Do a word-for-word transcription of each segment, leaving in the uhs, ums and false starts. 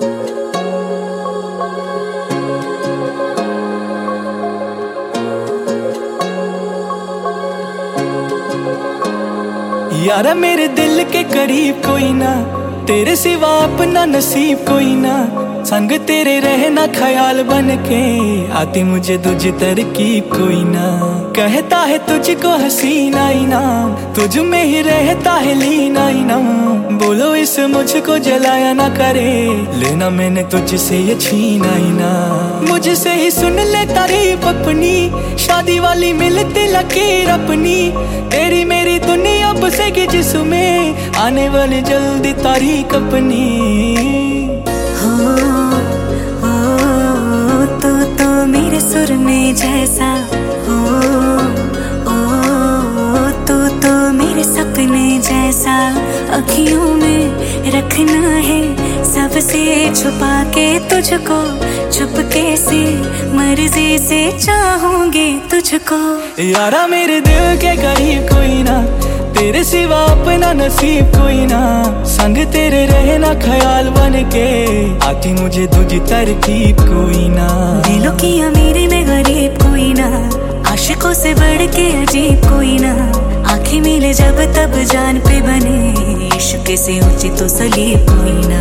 यारा मेरे दिल के करीब कोई ना, तेरे सिवा अपना नसीब कोई ना। संग तेरे रहना ख्याल बन के, आती मुझे तुझ तरकीब कोई ना। कहता है तुझको हसीना इनाम, तुझ में ही रहता है लीना इनाम। बोलो इस मुझको जलाया ना करे, लेना मैंने तुझसे ये छीना ही ना। मुझसे ही सुन ले तारीफ अपनी, शादी वाली मिलती लकीर अपनी। तेरी मेरी दुनिया बसेगी जिसमें, आने वाली जल्दी तारीख अपनी। हो, ओ, तो तो मेरे सुर में जैसा हो, ओ, तो तो मेरे सपने जैसा। अखियों में रखना है सबसे छुपा के तुझको, चुपके से मर्जी से चाहूंगी तुझको। यारा मेरे दिल के करीब कोई ना, तेरे सिवा अपना नसीब कोई ना। संग तेरे रहना ख्याल बन के, आती मुझे तुझी तरकीब कोई ना। दिलों की अमीरी में गरीब कोई ना, आशिकों से बढ़ के अजीब कोई ना। आंखें मिले जब तब जान पे बने, इश्क से ऊंची तो सलीब कोई ना।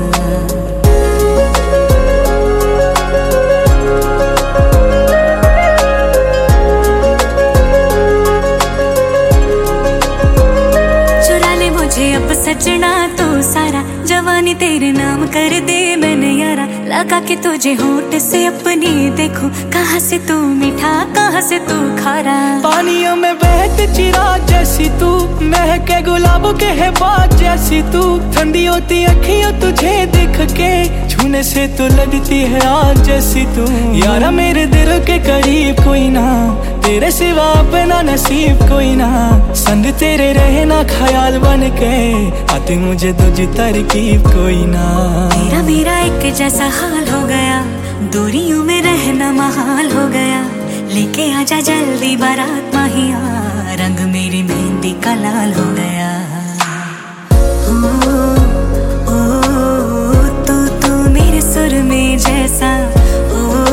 अब सजना तो सारा, जवानी तेरे नाम कर दे मैंने यारा। लगा के तुझे होठ से अपनी देखूं, कहाँ से तू मीठा कहाँ से तू खारा। पानियों में बहती चिराग जैसी तू, महके गुलाबों के है बात जैसी तू। ठंडी होती अखियों तुझे देख के, छूने से तो लगती है आग जैसी तू। यारा मेरे दिल के करीब कोई ना, तेरे सिवा अपना नसीब कोई ना। संग तेरे रहना ख्याल बन के, आती मुझे तुझी तरकीब कोई ना। तेरा मेरा एक जैसा हाल हो गया, दूरियों में रहना महाल हो गया। लेके आजा जल्दी बारात माहिया, रंग मेरी मेहंदी का लाल हो गया। हो, ओ, तो तो मेरे सुर में जैसा, ओ,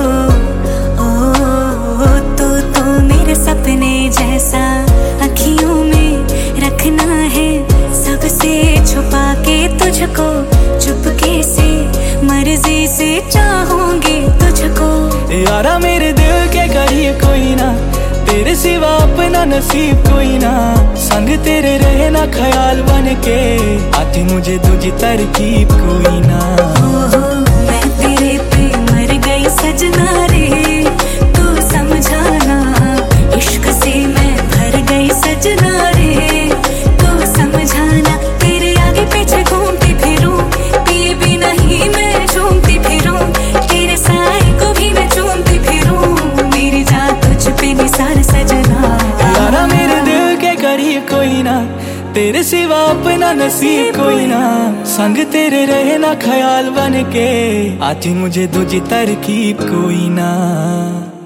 ओ, तो तो मेरे सपने जैसा। अखियों में रखना है सबसे छुपा के तुझको, चुपके से मर्जी से चाहूंगी तुझको। यारा मेरे दिल के करीब कोई ना, तेरे सिवा अपना नसीब कोई ना। संग तेरे रहना ख्याल बन के, आती मुझे तुझी तरकीब कोई ना। हो, हो, मैं तेरे पे मर गई सजना रे, तू समझाना। इश्क से मैं भर गई सजना रे, तू समझाना। तेरे आगे पीछे घूमती फिरूं, पिए भी नहीं मैं झूमती फिरूं। तेरे साए को भी मैं चूमती फिरूं, मेरी जान तुझ पे निसार सजना। यारा मेरे दिल के करीब कोई ना, तेरे सिवा अपना नसीब कोई ना। संग तेरे रहना ख्याल बन के, आती मुझे तुझी तरकीब कोई ना।